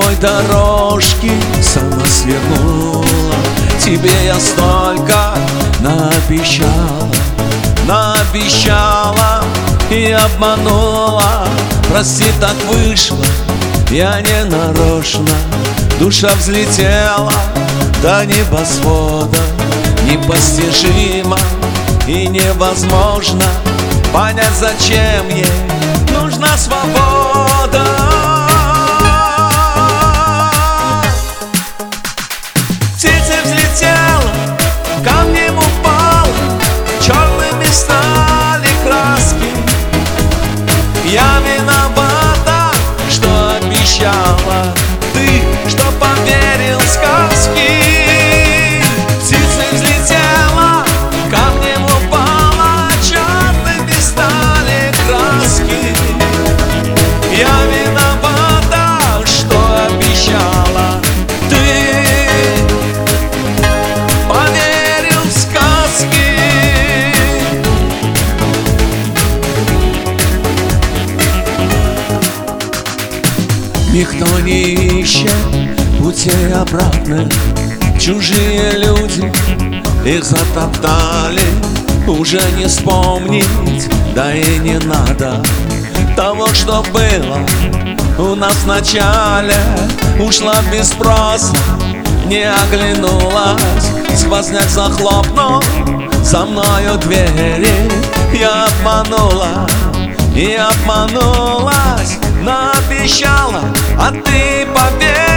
тобой дорожки сама свернула. Тебе я столько наобещала и обманула. Прости, так вышло, я не нарочно. Душа взлетела до небосвода. Непостижимо и невозможно понять, зачем ей нужна свобода. Птица взлетела, камнем упала, черными стали краски. Я виновата, что обещала, ты, что поверил в сказки. Птица взлетела, камнем упала, черными стали краски. Я виновата, что обещала, ты поверил в сказки. Никто не ищет путей обратных. Чужие люди их затоптали. Уже не вспомнить, да и не надо того, что было у нас в начале. Ушла без спроса, не оглянулась. Сквозняк захлопнул за мною двери. Я обманула и обманулась, наобещала, а ты поверила.